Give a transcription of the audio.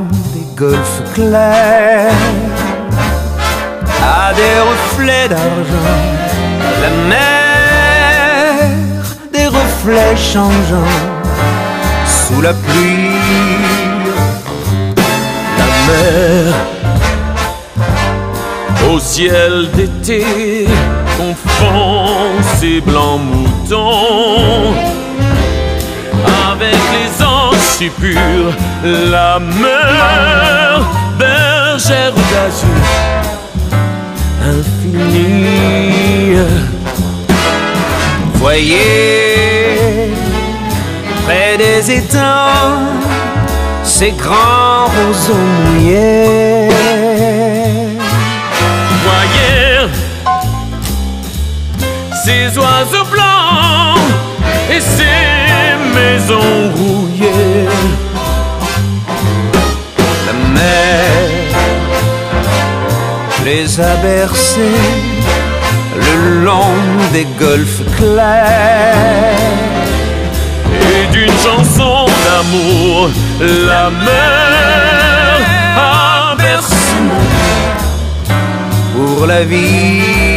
des golfes clairs, à des reflets d'argent, la mer, des reflets changeants sous la pluie. La mer au ciel d'été confond ses blancs moutons avec les anges si purs, la mer bergère d'azur infinie. Voyez près des étangs ces grands roseaux mouillés. Voyez ces oiseaux blancs et ces maisons rouillées. La mer les a bercés le long des golfes clairs, et d'une chanson d'amour, la mer a bercé pour la vie.